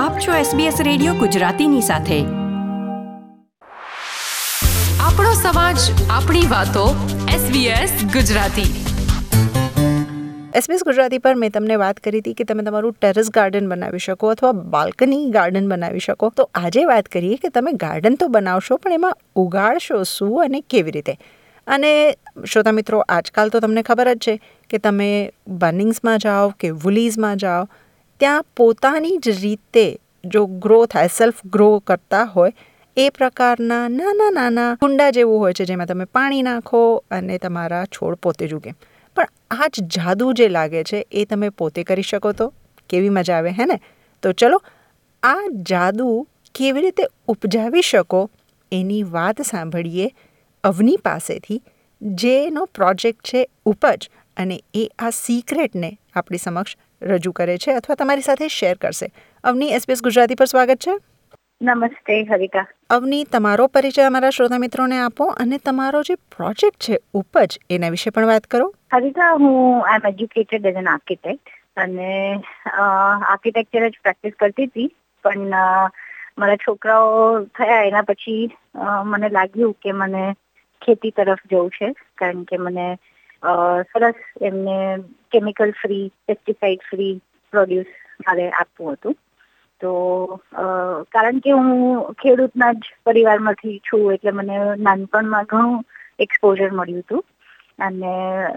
આપ છો SBS radio ગુજરાતીની સાથે. આપણો સમાજ, આપણી વાતો. SBS ગુજરાતી. SBS ગુજરાતી પર મેં તમને વાત કરી હતી કે તમે તમારું ટેરેસ ગાર્ડન બનાવી શકો અથવા બાલ્કની ગાર્ડન બનાવી શકો. તો આજે વાત કરીએ કે તમે ગાર્ડન તો બનાવશો પણ એમાં ઉગાડશો શું અને કેવી રીતે. અને શ્રોતા મિત્રો, આજકાલ તો તમને ખબર જ છે કે તમે બનિંગ્સમાં જાઓ કે વુલીઝમાં જાઓ, ત્યાં પોતાની જ રીતે જો ગ્રો થાય, સેલ્ફ ગ્રો કરતા હોય એ પ્રકારના નાના નાના કુંડા જેવું હોય છે જેમાં તમે પાણી નાખો અને તમારા છોડ પોતે જ ઉગે. પણ આ જ જાદુ જે લાગે છે એ તમે પોતે કરી શકો તો કેવી મજા આવે, હે ને? તો ચલો આ જાદુ કેવી રીતે ઉપજાવી શકો એની વાત સાંભળીએ અવની પાસેથી, જેનો પ્રોજેક્ટ છે ઉપજ, અને એ આ સિક્રેટને આપણી સમક્ષ રજૂ કરે છે અથવા તમારી સાથે શેર કરશે. અવની, SBS ગુજરાતી પર સ્વાગત છે. નમસ્તે હરિકા. અવની, તમારો પરિચય અમારા શ્રોતા મિત્રોને આપો અને તમારો જે પ્રોજેક્ટ છે ઉપજ, એના વિશે પણ વાત કરો. હરિકા, હું I am educated as an architect અને આર્કિટેક્ચર જ પ્રેક્ટિસ કરતી હતી. પણ મારા છોકરાઓ થયા એના પછી મને લાગ્યું કે મને ખેતી તરફ જવું છે, કારણ કે મને સરસ એમને chemical free, pesticide free produce મારે આપવું હતું. તો કારણ કે હું ખેડૂતના જ પરિવારમાંથી છું એટલે મને નાનપણમાં ઘણું એક્સપોઝર મળ્યું હતું અને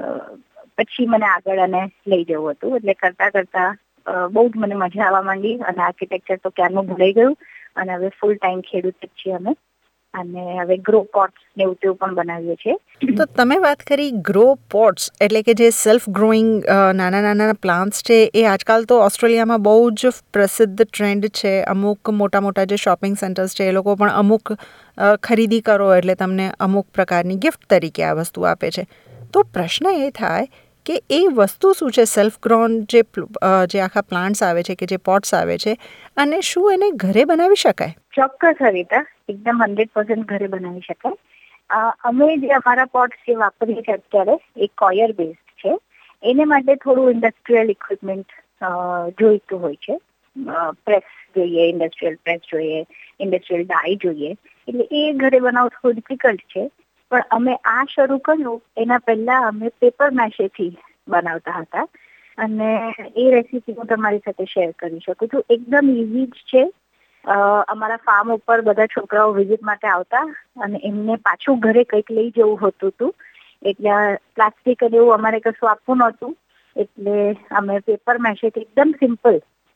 પછી મને આગળ અને લઈ જવું હતું. એટલે કરતાં કરતાં બહુ જ મને મજા આવવા માંડી અને આર્કિટેક્ચર તો ક્યારનું ભૂલાઈ ગયું અને હવે ફૂલ ટાઈમ ખેડૂત જ છીએ અમે. અને હવે ગ્રો પોટ્સ ને એવું તેવું પણ બનાવીએ છીએ. તો તમે વાત કરી ગ્રો પોટ્સ, એટલે કે જે સેલ્ફ ગ્રોઈંગ નાના નાના પ્લાન્ટ્સ છે, એ આજકાલ તો ઓસ્ટ્રેલિયામાં બહુ જ પ્રસિદ્ધ ટ્રેન્ડ છે. અમુક મોટા મોટા જે શોપિંગ સેન્ટર્સ છે એ લોકો પણ અમુક ખરીદી કરો એટલે તમને અમુક પ્રકારની ગિફ્ટ તરીકે આ વસ્તુ આપે છે. તો પ્રશ્ન એ થાય કે એ વસ્તુ શું છે, સેલ્ફ ગ્રોન જે આખા પ્લાન્ટ્સ આવે છે, કે જે પોટ્સ આવે છે, અને શું એને ઘરે બનાવી શકાય? ચોક્કસ હરિતા, એકદમ 100% ઘરે બનાવી શકાય. અમે જે અમારા પોટ્સ જે વાપરીએ છીએ અત્યારે એ કોયર બેઝડ છે. એને માટે થોડું ઇન્ડસ્ટ્રીયલ ઇક્વિપમેન્ટ જોઈતું હોય છે. પ્રેસ જોઈએ, ઇન્ડસ્ટ્રીયલ પ્રેસ જોઈએ, ઇન્ડસ્ટ્રીયલ ડાય જોઈએ. એટલે એ ઘરે બનાવવું થોડું ડિફિકલ્ટ છે. પણ અમે આ શરૂ કર્યું એના પહેલા અમે પેપર મેશેથી બનાવતા હતા અને એ રેસીપી હું તમારી સાથે શેર કરી શકું છું. એકદમ ઇઝી જ છે. અમારા ફાર્મ ઉપર બધા છોકરાઓ વિઝિટ માટે આવતા અને એમને પાછું ઘરે કંઈક લઈ જવું હોતું હતું. એટલે પ્લાસ્ટિક અને એવું અમારે કશું આપવું નહોતું. એટલે અમે પેપર મેશેથી એકદમ સિમ્પલ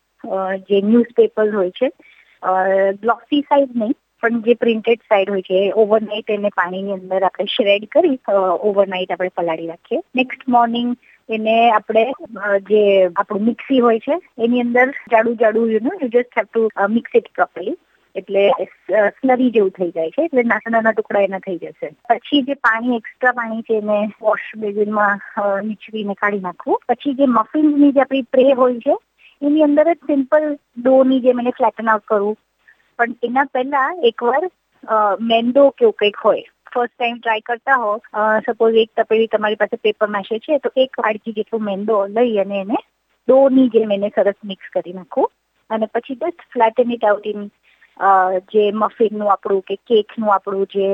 જે ન્યૂઝપેપર હોય છે, ગ્લોસી સાઈડ નહીં પણ જે પ્રિન્ટેડ સાઈડ હોય છે, ઓવરનાઇટ એને પાણીની અંદર આપણે શ્રેડ કરી ઓવરનાઇટ આપણે પલાળી રાખીએ. નેક્સ્ટ મોર્નિંગ એને આપણે જે આપણું મિક્સી હોય છે એની અંદર જાડું જાડું you just have to mix it properly. એટલે સ્લરી જેવું થઈ જાય છે. એટલે નાના નાના ટુકડા એના થઈ જશે. પછી જે પાણી, એક્સ્ટ્રા પાણી છે એને વોશ બેઝનમાં નીચવીને કાઢી નાખવું. પછી જે મફિન્સની જે આપણી ટ્રે હોય છે એની અંદર જ સિમ્પલ ડોની જેમ એને ફ્લેટન આઉટ કરવું. પણ એના પહેલા એકવાર મેંદો કેવું કંઈક હોય, ફર્સ્ટ ટાઈમ ટ્રાય કરતા હો, સપોઝ એક તપેલી તમારી પાસે પેપર મેશે છે તો એક વાડકી જેટલું મેંદો લઈ અને એને ડોની જેમ એને સરસ મિક્સ કરી નાખવું. અને પછી just flatten it out in જે મફિનનું આપણું કે કેકનું આપણું જે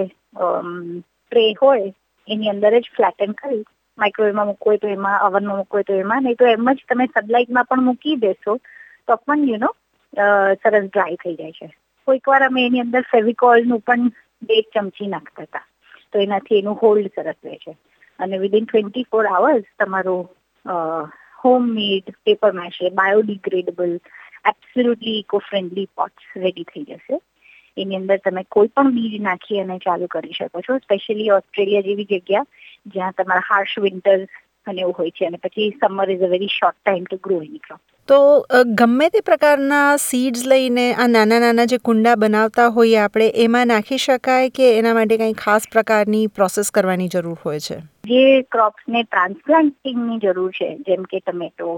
ટ્રે હોય એની અંદર જ ફ્લેટન કરી માઇક્રોવેવમાં મૂકવું હોય તો એમાં, અવનમાં મૂકવું હોય તો એમાં, નહીં તો એમ જ તમે સનલાઇટમાં પણ મૂકી દેશો તો પણ સરસ ડ્રાય થઈ જાય છે. કોઈક વાર અમે એની અંદર ફેવિકોલનું પણ 2 ચમચી નાખતા હતા તો એનાથી એનું હોલ્ડ સરસ રહે છે. અને વિધિન 24 hours તમારું homemade paper mache, biodegradable, absolutely eco friendly pots ready થઈ જશે. એની અંદર તમે કોઈ પણ બીજ નાખી અને ચાલુ કરી શકો છો. સ્પેશિયલી ઓસ્ટ્રેલિયા જેવી જગ્યા જ્યાં તમારા હાર્શ વિન્ટર્સ અને એવું હોય છે અને પછી summer is a very short time to grow any crop. તો ગમે તે પ્રકારના સીડ્સ લઈને આ નાના નાના જે કુંડા બનાવતા હોઈએ આપણે, એમાં નાખી શકાય કે એના માટે કંઈ ખાસ પ્રકારની પ્રોસેસ કરવાની જરૂર હોય છે? જે ક્રોપ્સને ટ્રાન્સપ્લાન્ટિંગની જરૂર છે, જેમ કે tomato,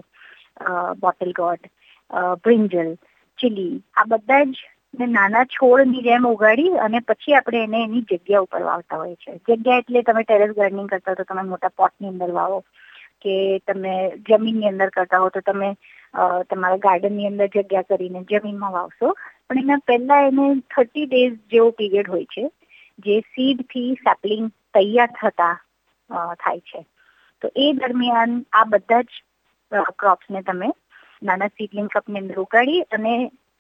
bottle gourd, brinjal, chilli, આ બધા જ નાના છોડની જેમ ઉગાડી અને પછી આપણે એને એની જગ્યા ઉપર વાવતા હોય છે. જગ્યા એટલે તમે ટેરેસ ગાર્ડનિંગ કરતા હો તો તમે મોટા પોટની અંદર વાવો, કે તમે જમીનની અંદર કરતા હો તો તમે તમારા ગાર્ડનની અંદર જગ્યા કરીને જમીનમાં વાવશો, પણ એના પહેલા એને 30 days જેવો પીરિયડ હોય છે જે સીડથી સેપલિંગ તૈયાર થતા થાય છે. તો એ દરમિયાન આ બધા જ ક્રોપ્સને તમે નાના સીડલિંગ કપની અંદર ઉગાડી, અને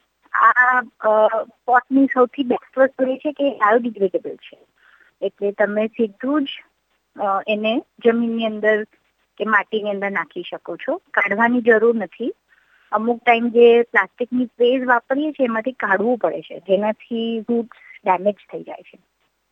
આ પોટની સૌથી બેસ્ટ વસ્તુ એ છે કે બાયોડિગ્રેડેબલ છે, એટલે તમે સીધું જ એને જમીનની અંદર કે માટીની અંદર નાખી શકો છો, કાઢવાની જરૂર નથી. અમુક ટાઈમ જે પ્લાસ્ટિકની ટ્રેઝ વાપરીએ છીએ એમાંથી કાઢવું પડે છે, જેનાથી રૂટ્સ ડેમેજ થઈ જાય છે.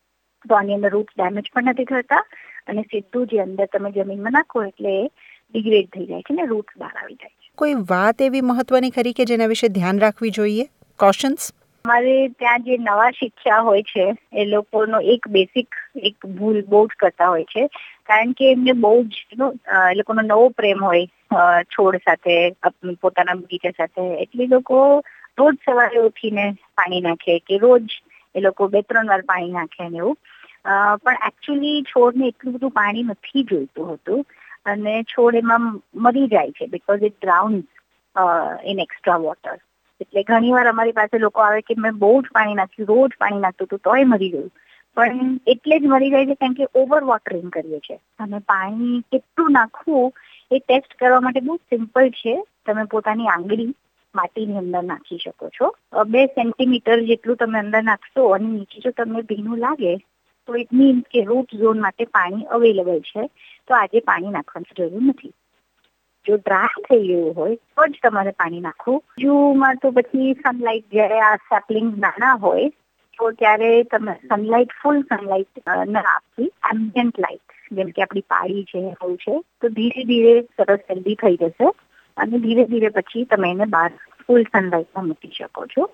તો આની અંદર રૂટ્સ ડેમેજ પણ નથી થતા, અને સીધું જે અંદર તમે જમીનમાં નાખો એટલે ડિગ્રેડ થઈ જાય છે ને રૂટ્સ બહાર આવી જાય છે. કોઈ વાત એવી મહત્વની ખરી કે જેના વિશે ધ્યાન રાખવી જોઈએ? કોશન્સ? અમારે ત્યાં જે નવા શિક્ષા હોય છે એ લોકોનો એક બેસિક ભૂલ બહુ જ કરતા હોય છે, કારણ કે એમને બહુ જ એ લોકોનો નવો પ્રેમ હોય છોડ સાથે, પોતાના બગીચા સાથે, એટલે લોકો રોજ સવારે ઉઠીને પાણી નાખે કે રોજ એ લોકો 2-3 વાર પાણી નાખે ને એવું. પણ એકચ્યુઅલી છોડને એટલું બધું પાણી નથી જોઈતું હોતું, અને છોડ એમાં મરી જાય છે because it drowns in extra water. એટલે ઘણી વાર અમારી પાસે લોકો આવે કે મેં બહુ જ પાણી નાખ્યું, રોજ પાણી નાખતું હતું તોય મરી ગયું. પણ એટલે જ મરી જાય છે કારણ કે ઓવર વોટરિંગ કરીએ છીએ. અને પાણી કેટલું નાખવું એ ટેસ્ટ કરવા માટે બહુ સિમ્પલ છે. તમે પોતાની આંગળી માટીની અંદર નાખી શકો છો. 2 સેન્ટીમીટર જેટલું તમે અંદર નાખશો અને નીચે જો તમને ભીનું લાગે તો ઇટ મીન્સ કે રૂટ ઝોન માટે પાણી અવેલેબલ છે, તો આજે પાણી નાખવાની જરૂર નથી. જો ડ્રાય થઈ ગયું હોય તો જ તમારે પાણી નાખવું. જૂમાં તો પછી સનલાઇટ, જ્યારે આ સેપલિંગ નાના હોય તો ત્યારે તમે ફૂલ સનલાઇટ ન આપવી, એમ્બિયન્ટ લાઇટ જેમ કે આપણી પાડી છે એવું છે, તો ધીરે ધીરે સરસ હેલ્ધી થઈ જશે, અને ધીરે ધીરે પછી તમે એને બહાર ફૂલ સનલાઇટમાં મૂકી શકો છો.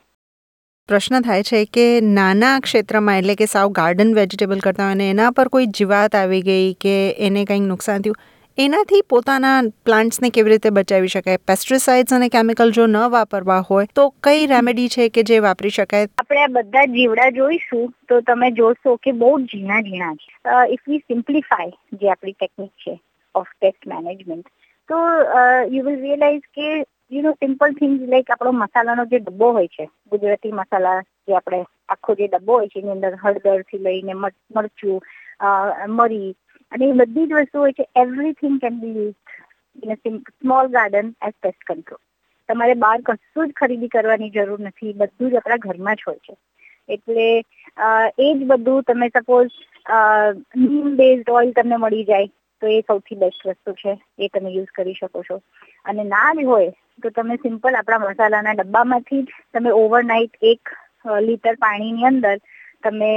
પ્રશ્ન થાય છે કે નાના ક્ષેત્રમાં, એટલે કે સાવ ગાર્ડન વેજીટેબલ કરતા હોય અને એના પર કોઈ જીવાત આવી ગઈ કે એને કંઈક નુકસાન થયું, એનાથી પોતાના પ્લાન્ટ્સને કેવી રીતે બચાવી શકાય? પેસ્ટિસાઇડ્સ અને કેમિકલ જો ન વાપરવા હોય તો કઈ રેમેડી છે કે જે વાપરી શકાય? આપણે આ બધા જીવડા જોઈશું તો તમે જોશો કે બહુ ઝીણા ઝીણા છે. ઇફ વી સિમ્પ્લિફાય જે આપણી ટેકનિક છે ઓફ પેસ્ટ મેનેજમેન્ટ, તો યુ વિલ રિયલાઇઝ કે સિમ્પલ થિંગ્સ લાઈક આપણો મસાલાનો જે ડબ્બો હોય છે, ગુજરાતી મસાલા જે આપણે આખો જે ડબ્બો હોય છે એની અંદર હળદરથી લઈને મરચું, મરી, અને એ બધી જ વસ્તુ હોય છે. Everything can be used in a small garden as pest control. તમારે બહાર કશું જ ખરીદી કરવાની જરૂર નથી, બધું જ આપણા ઘરમાં જ હોય છે. એટલે એ જ બધું તમે સપોઝ નીમ બેઝડ ઓઇલ તમને મળી જાય તો એ સૌથી બેસ્ટ વસ્તુ છે, એ તમે યુઝ કરી શકો છો. અને ના જ હોય તો તમે સિમ્પલ આપણા મસાલાના ડબ્બામાંથી જ તમે ઓવરનાઇટ 1 લીટર પાણીની અંદર તમે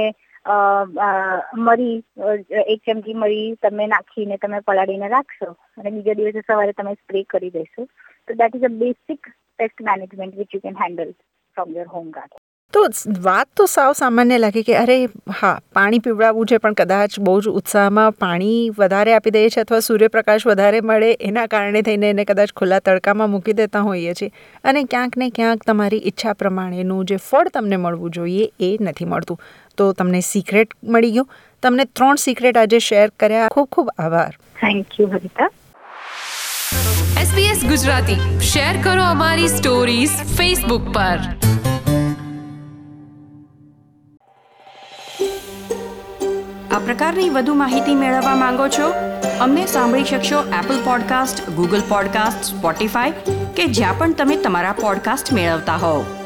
મરી 1 ચમચી મરી તમે નાખીને તમે પલાળીને રાખશો અને બીજા દિવસે સવારે તમે સ્પ્રે કરી દેશો, તો that is a basic pest management which you can handle from your home garden. તો વાત તો સાવ સામાન્ય લાગે કે અરે હા, પાણી પીવડાવવું છે, પણ કદાચ બહુ જ ઉત્સાહમાં પાણી વધારે આપી દઈએ છીએ અથવા સૂર્યપ્રકાશ વધારે મળે એના કારણે થઈને એને કદાચ ખુલ્લા તડકામાં મૂકી દેતા હોઈએ છીએ, અને ક્યાંક ને ક્યાંક તમારી ઈચ્છા પ્રમાણેનું જે ફળ તમને મળવું જોઈએ એ નથી મળતું. તો તમને સિક્રેટ મળી ગયું. તમને 3 સિક્રેટ આજે શેર કર્યા. ખૂબ ખૂબ આભાર. Thank you Harita. SBS Gujarati share કરો અમારી સ્ટોરીઝ ફેસબુક પર. આ પ્રકારની વધુ માહિતી મેળવવા માંગો છો? અમને સાંભળી શકશો Apple podcast, Google podcast, Spotify કે જ્યાં પણ તમે તમારા પોડકાસ્ટ મેળવતા હોવ.